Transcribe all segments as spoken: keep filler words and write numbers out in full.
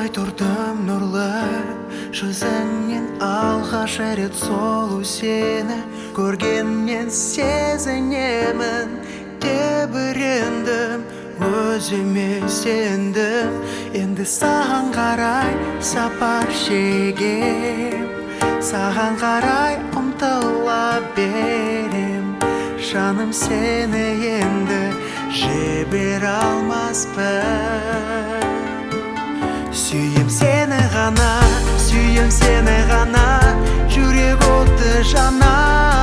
Ойлай тұрдым нұрлы жүзіңнен, алғаш рет сұлу сені көргеннен сезінемін. Тебірендім, өзіме сендім, енді саған қарай сапар шегем, саған қарай ұмтыла берем. Жаным, сені енді жібере алмаспын. Сүйем сені ғана, сүйем сені ғана, жүрек оты жана.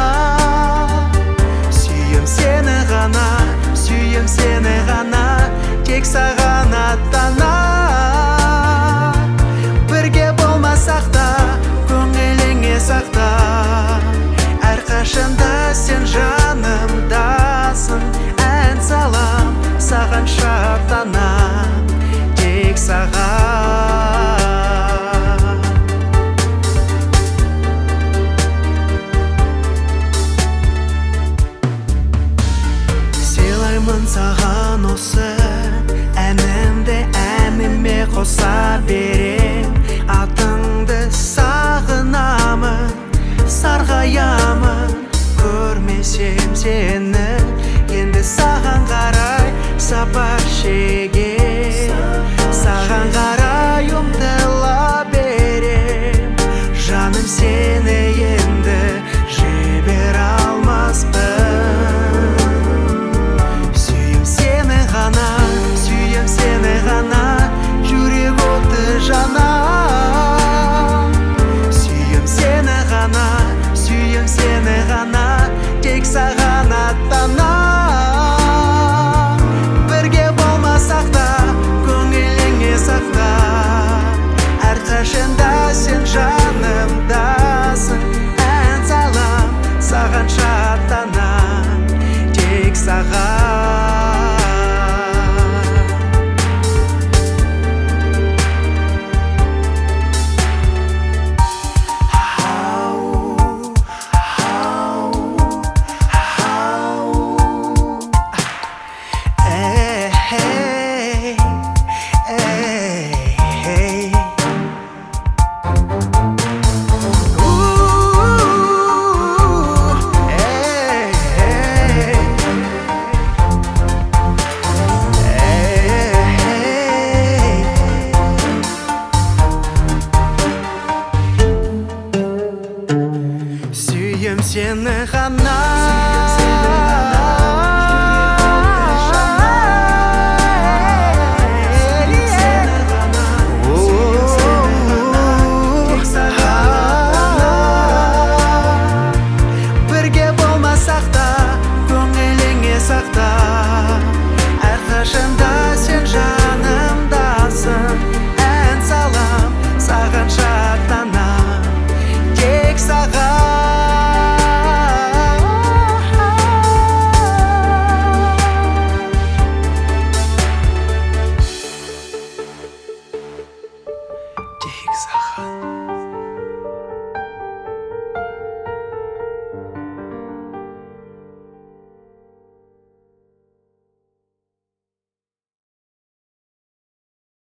Сүйем сені ғана, сүйем сені ғана, тек саған аттана. Бірге болмасақ та, көңіліңе сақта, әрқашанда сен жанымдасың. Ән салам, саған шаттанам, тек саған. Сыйлаймын саған осы әнімді, әніме қоса берем. Атыңды сағынамын, сарғаямын, көрмесем сені, енді саған қарай сапар шегем, саған қарай ұмтыла берем. Жаным, сені